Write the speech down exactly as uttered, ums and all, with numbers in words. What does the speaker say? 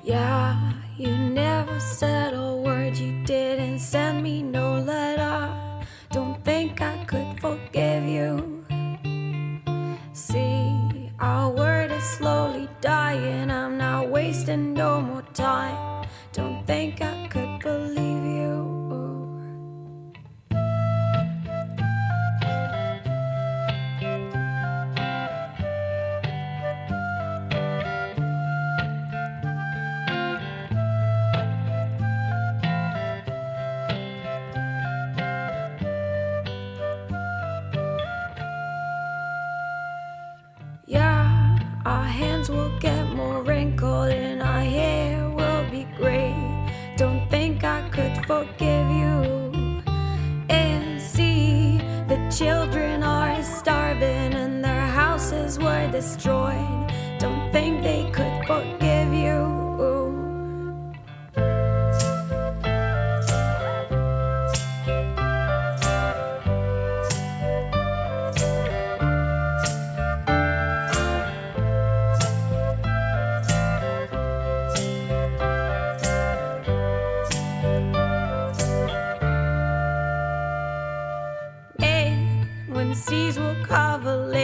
Yeah, you never said a word, you didn't send me no letter. Don't think I could forgive you. See, our word is slowly dying, I'm not wasting no more time. Don't think I could believe you. Yeah, our hands will get more wrinkled and our hair will be gray. Don't think I could forgive you. And see, the children are starving and their houses were destroyed. Don't think they could forgive you. When seas will cover